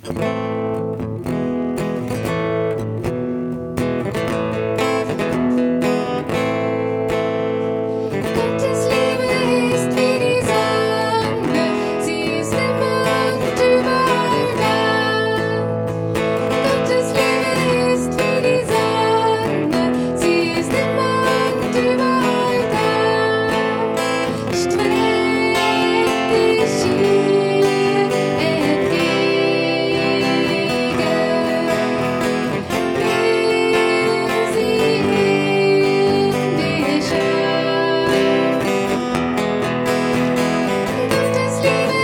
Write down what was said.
Gottes Liebe ist wie die Sonne, sie ist immer und überall da. Gottes Liebe ist wie die Sonne, sie ist immer und überall da. Streckt dich ihr entgegen, will sie in dich an. Gottes Liebe